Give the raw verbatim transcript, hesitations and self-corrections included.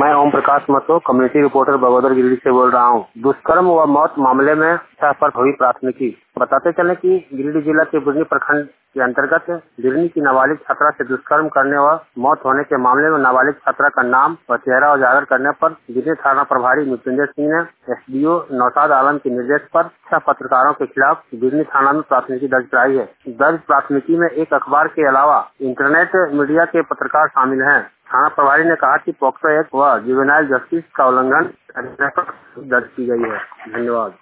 मैं ओम प्रकाश मतो community reporter Bagodar Giridih से बोल रहा हूँ। दुष्कर्म व मौत मामले में छह पर हुई प्राथमिकी। बताते चले कि गिरिडीह जिला के बिरनी प्रखंड के अंतर्गत बिरनी की नाबालिग छात्रा से दुष्कर्म करने व मौत होने के मामले में नाबालिग छात्रा का नाम व चेहरा उजागर करने पर बिरनी थाना प्रभारी मृत्युंजय सिंह ने एसडीओ नौशाद आलम के निर्देश पर छह पत्रकारों के खिलाफ बिरनी थाना में प्राथमिकी दर्ज कराई है। दर्ज प्राथमिकी में एक अखबार के अलावा इंटरनेट मीडिया के पत्रकार शामिल हैं। थाना प्रभारी ने कहा कि पॉक्सो एक्ट व जुवेनाइल जस्टिस का उल्लंघन करने पर दर्ज की गई है। धन्यवाद।